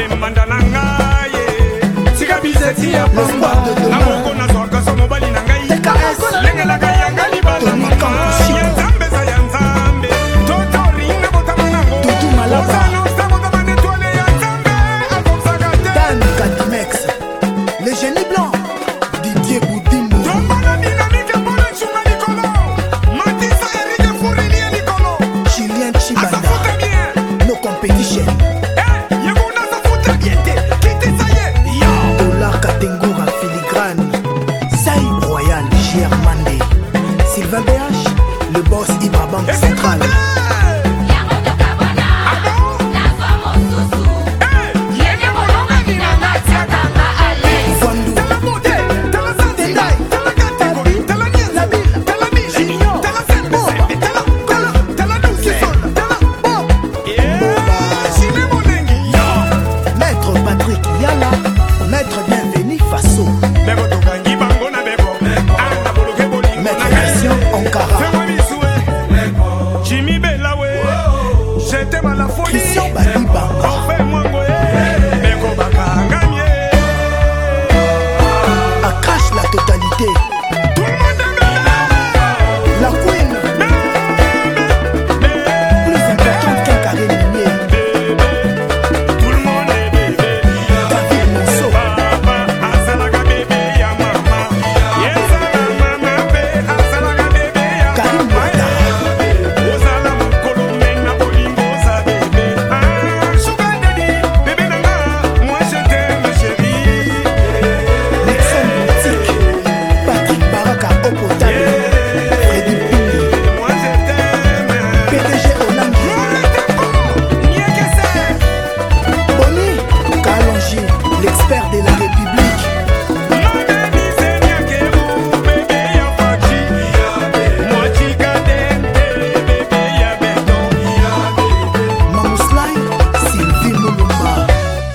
Le boss Ibra Banque Centrale. Maître Patrick Yala, Maître Bienvenu Faso, Maître Christian Ankara, Jimmy Belawe, j'étais mal à folie. Christian Balibanga, à crash la totalité. La Queen, plus importante qu'un carré minier. Tout le monde est bébé. David Monceau, Karim Ouattara, Nixon Boutique, Patrick Baraka au potable, Freddy Pindi, PDG Olangi, Boni Kalonji, l'expert de la République, Mamouslaï, Sylvie Moulumba,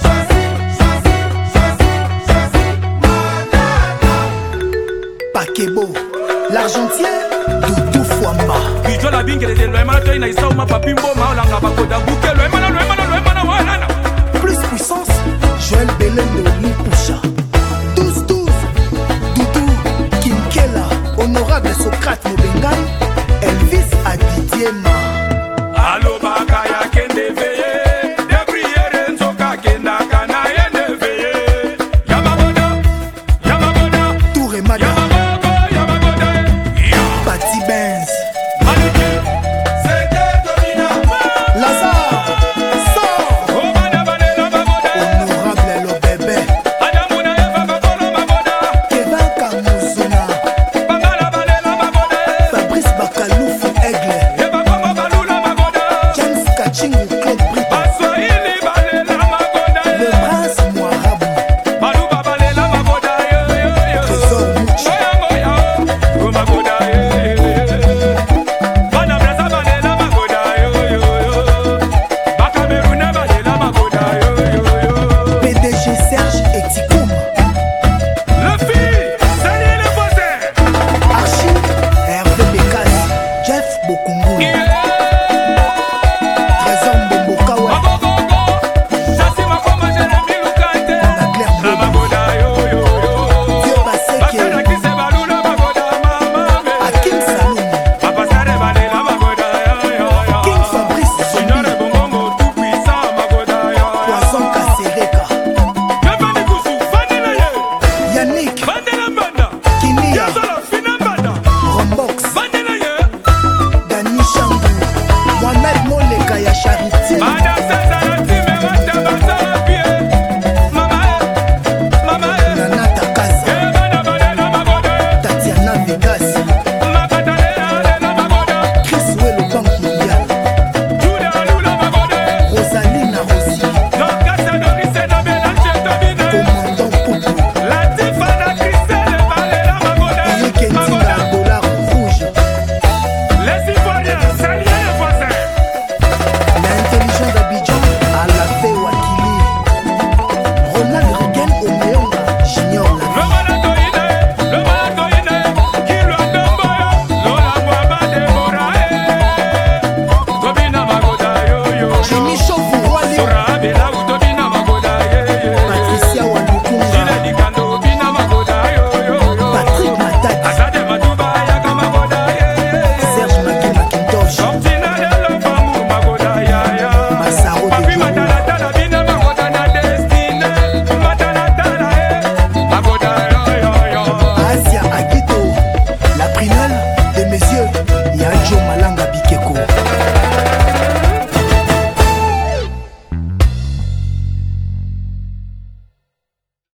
Pakebo, l'Argentien, Doudou Fouamba, Bijola bingele de loema to ina isa uma papimbo maolanga bakoda buke loema na plus puissance, Joël Belendo.